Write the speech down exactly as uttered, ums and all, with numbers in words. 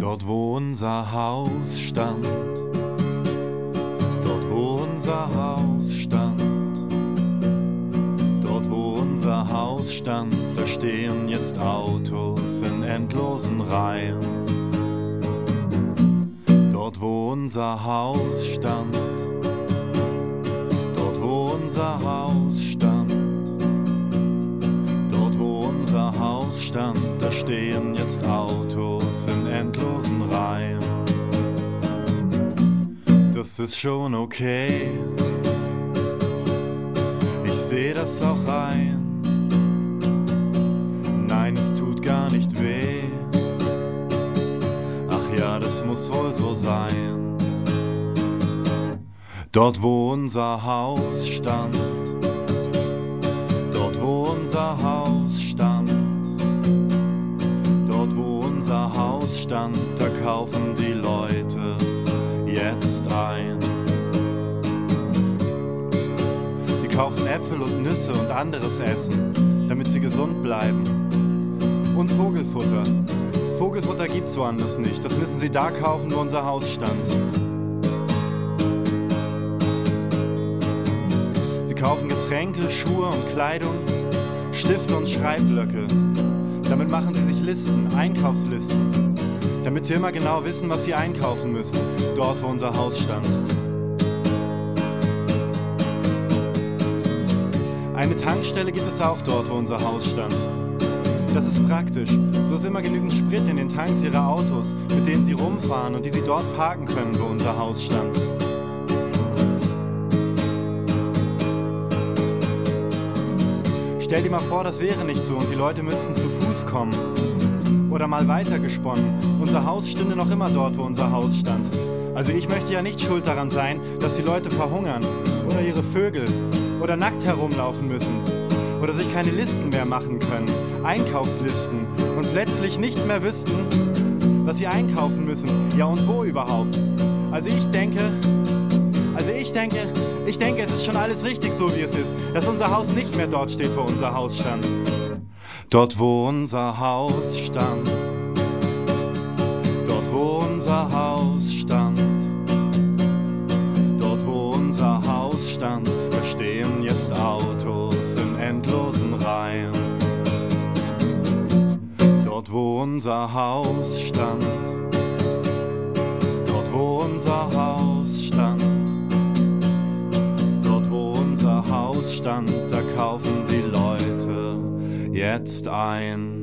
Dort wo unser Haus stand, dort wo unser Haus stand, dort wo unser Haus stand, da stehen jetzt Autos in endlosen Reihen. Dort wo unser Haus stand, dort wo unser Haus stand, dort wo unser Haus stand, da stehen jetzt Autos in endlosen Reihen. Das ist schon okay, ich seh das auch ein. Nein, es tut gar nicht weh. Ach ja, das muss wohl so sein. Dort wo unser Haus stand, dort wo unser Haus stand, dort wo unser Haus stand, da kaufen die Leute jetzt ein. Sie kaufen Äpfel und Nüsse und anderes Essen, damit sie gesund bleiben. Und Vogelfutter. Vogelfutter gibt's woanders nicht, das müssen sie da kaufen, wo unser Haus stand. Sie kaufen Getränke, Schuhe und Kleidung, Stifte und Schreibblöcke. Damit machen sie sich Listen, Einkaufslisten, damit sie immer genau wissen, was sie einkaufen müssen, dort wo unser Haus stand. Eine Tankstelle gibt es auch dort, wo unser Haus stand. Das ist praktisch, so ist immer genügend Sprit in den Tanks ihrer Autos, mit denen sie rumfahren und die sie dort parken können, wo unser Haus stand. Stell dir mal vor, das wäre nicht so und die Leute müssten zu Fuß kommen. Oder mal weitergesponnen, unser Haus stünde noch immer dort, wo unser Haus stand. Also ich möchte ja nicht schuld daran sein, dass die Leute verhungern oder ihre Vögel oder nackt herumlaufen müssen oder sich keine Listen mehr machen können, Einkaufslisten, und plötzlich nicht mehr wüssten, was sie einkaufen müssen, ja und wo überhaupt. Also ich denke, also ich denke, ich denke, es ist schon alles richtig so, wie es ist, dass unser Haus nicht mehr dort steht, wo unser Haus stand. Dort wo unser Haus stand, dort wo unser Haus stand, dort wo unser Haus stand, da stehen jetzt Autos in endlosen Reihen. Dort wo unser Haus stand, dort wo unser Haus stand, dort wo unser Haus stand, da kaufen die Leute jetzt ein.